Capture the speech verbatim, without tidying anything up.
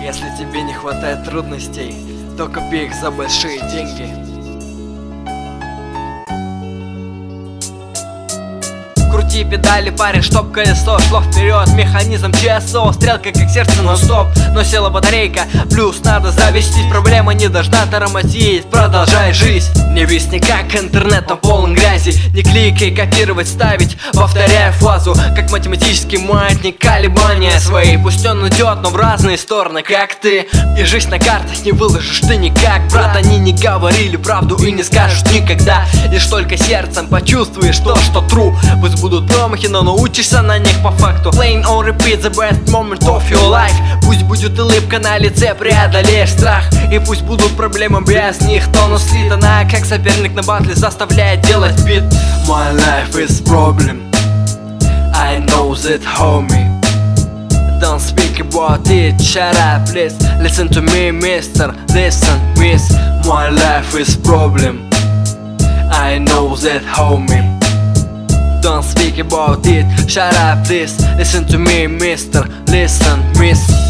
Если тебе не хватает трудностей, то купи их за большие деньги. Крути педали, парень, чтоб колесо шло вперед. Механизм ЧСО, стрелка как сердце, но стоп. Но села батарейка, плюс надо завестись. Проблема не должна тормозить, продолжай жизнь. Не висни как интернет, но полон грязи. Не кликай, копировать, ставить, повторяя фразу, как математический маятник, колебания свои. Пусть он идет, но в разные стороны, как ты. И жизнь на картах не выложишь ты никак, брат. Они не говорили правду и не скажут никогда. Лишь только сердцем почувствуешь то, что true. Пусть будут промахи, но научишься на них по факту. Playing on repeat the best moment of your life. Пусть будет улыбка на лице, преодолеешь страх. И пусть будут проблемы, без них тонус слит. Она как соперник на батле заставляет делать бит. My life is problem, I know that, homie. Don't speak about it, shut up, please. Listen to me, mister, listen, miss. My life is problem, I know that, homie. Don't speak about it, shut up, please. Listen to me, mister, listen, miss.